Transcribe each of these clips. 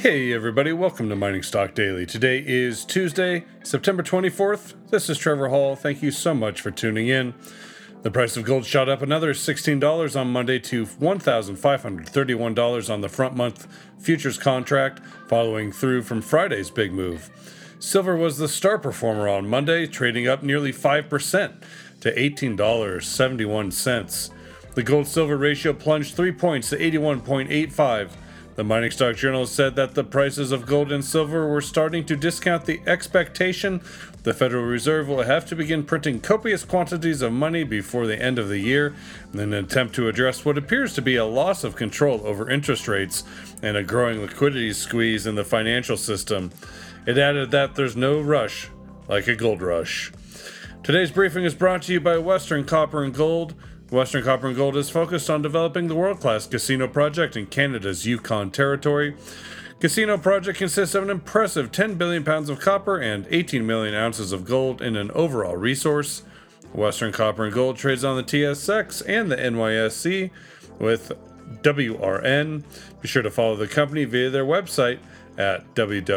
Hey everybody, welcome to Mining Stock Daily. Today is Tuesday, September 24th. This is Trevor Hall. Thank you so much for tuning in. The price of gold shot up another $16 on Monday to $1,531 on the front month futures contract, following through from Friday's big move. Silver was the star performer on Monday, trading up nearly 5% to $18.71. The gold-silver ratio plunged 3 points to 81.85. The Mining Stock Journal said that the prices of gold and silver were starting to discount the expectation the Federal Reserve will have to begin printing copious quantities of money before the end of the year in an attempt to address what appears to be a loss of control over interest rates and a growing liquidity squeeze in the financial system. It added that there's no rush like a gold rush. Today's briefing is brought to you by Western Copper and Gold. Western Copper and Gold is focused on developing the world-class casino project in Canada's Yukon Territory. Casino project consists of an impressive 10 billion pounds of copper and 18 million ounces of gold in an overall resource. Western Copper and Gold trades on the TSX and the NYSE with WRN. Be sure to follow the company via their website at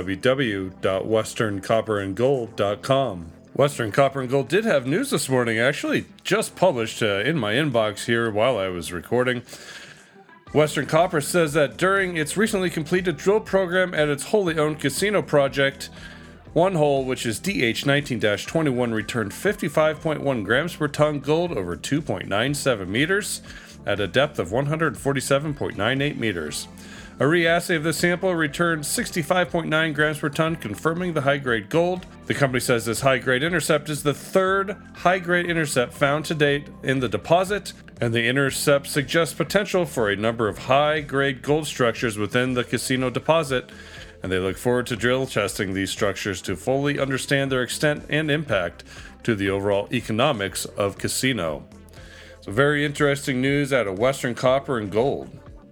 www.westerncopperandgold.com. Western Copper and Gold did have news this morning, actually just published in my inbox here while I was recording. Western Copper says that during its recently completed drill program at its wholly owned casino project, one hole, which is DH19-21, returned 55.1 grams per ton gold over 2.97 meters at a depth of 147.98 meters. A reassay of the sample returned 65.9 grams per ton, confirming the high-grade gold. The company says this high-grade intercept is the third high-grade intercept found to date in the deposit, and the intercept suggests potential for a number of high-grade gold structures within the casino deposit, and they look forward to drill testing these structures to fully understand their extent and impact to the overall economics of casino. So very interesting news out of Western Copper and Gold.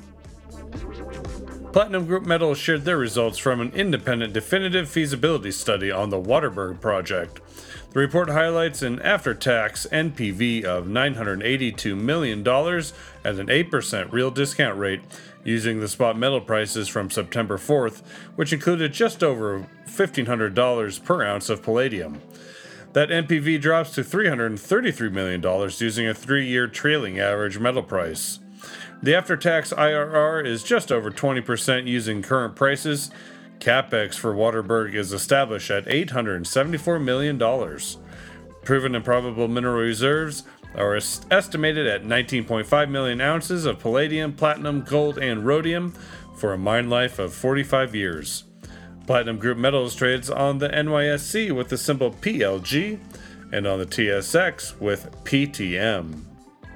Platinum Group Metals shared their results from an independent definitive feasibility study on the Waterberg project. The report highlights an after-tax NPV of $982 million at an 8% real discount rate, using the spot metal prices from September 4th, which included just over $1,500 per ounce of palladium. That NPV drops to $333 million using a 3-year trailing average metal price. The after-tax IRR is just over 20% using current prices. CapEx for Waterberg is established at $874 million. Proven and probable mineral reserves are estimated at 19.5 million ounces of palladium, platinum, gold, and rhodium for a mine life of 45 years. Platinum Group Metals trades on the NYSE with the symbol PLG and on the TSX with PTM.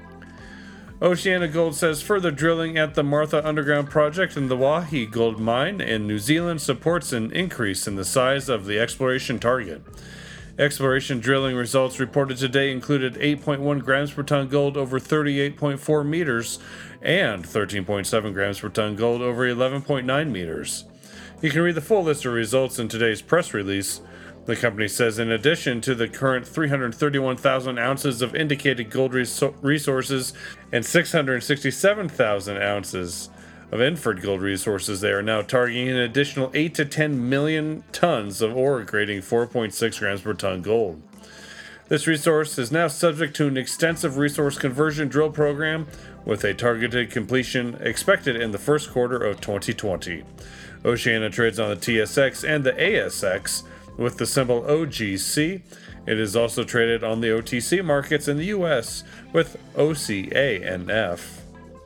OceanaGold says further drilling at the Martha Underground project in the Waihi Gold Mine in New Zealand supports an increase in the size of the exploration target. Exploration drilling results reported today included 8.1 grams per ton gold over 38.4 meters and 13.7 grams per ton gold over 11.9 meters. You can read the full list of results in today's press release. The company says in addition to the current 331,000 ounces of indicated gold resources and 667,000 ounces of inferred gold resources, they are now targeting an additional 8 to 10 million tons of ore grading 4.6 grams per ton gold. This resource is now subject to an extensive resource conversion drill program with a targeted completion expected in the first quarter of 2020. Oceana trades on the TSX and the ASX with the symbol OGC. It is also traded on the OTC markets in the US with OCANF.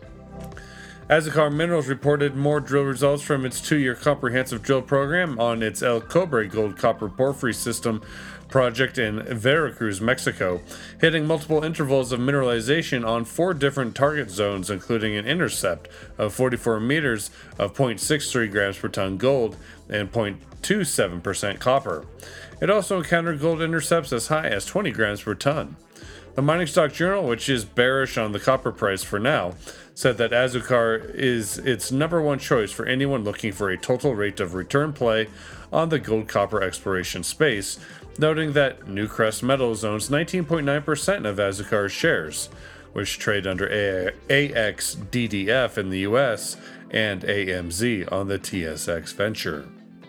Azucar Minerals reported more drill results from its 2-year comprehensive drill program on its El Cobre gold-copper porphyry system project in Veracruz, Mexico, hitting multiple intervals of mineralization on 4 different target zones, including an intercept of 44 meters of 0.63 grams per ton gold and 0.27% copper. It also encountered gold intercepts as high as 20 grams per ton. The Mining Stock Journal, which is bearish on the copper price for now, said that Azucar is its number one choice for anyone looking for a total rate of return play on the gold-copper exploration space, noting that Newcrest Metals owns 19.9% of Azucar's shares, which trade under AXDDF in the US and AMZ on the TSX Venture.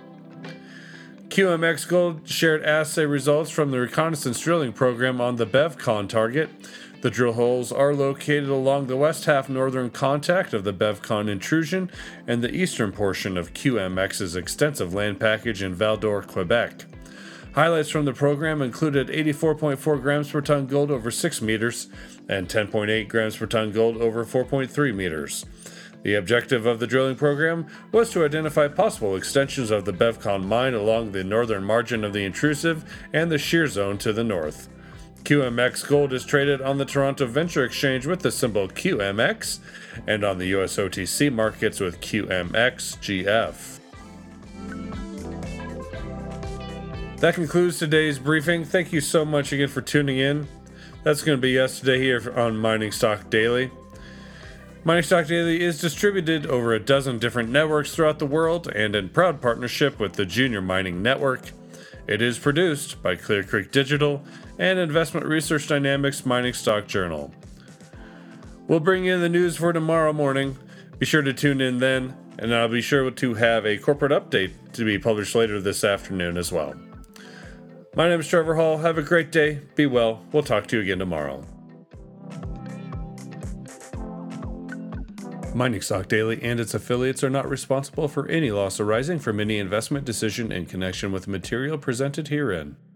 QMX Gold shared assay results from the reconnaissance drilling program on the BevCon target. The drill holes are located along the west half northern contact of the BevCon intrusion and the eastern portion of QMX's extensive land package in Val-d'Or, Quebec. Highlights from the program included 84.4 grams per ton gold over 6 meters and 10.8 grams per ton gold over 4.3 meters. The objective of the drilling program was to identify possible extensions of the BevCon mine along the northern margin of the intrusive and the shear zone to the north. QMX Gold is traded on the Toronto Venture Exchange with the symbol QMX and on the US OTC markets with QMXGF. That concludes today's briefing. Thank you so much again for tuning in. That's going to be us today here on Mining Stock Daily. Mining Stock Daily is distributed over a dozen different networks throughout the world and in proud partnership with the Junior Mining Network. It is produced by Clear Creek Digital and Investment Research Dynamics Mining Stock Journal. We'll bring you the news for tomorrow morning. Be sure to tune in then, and I'll be sure to have a corporate update to be published later this afternoon as well. My name is Trevor Hall. Have a great day. Be well. We'll talk to you again tomorrow. Mining Stock Daily and its affiliates are not responsible for any loss arising from any investment decision in connection with material presented herein.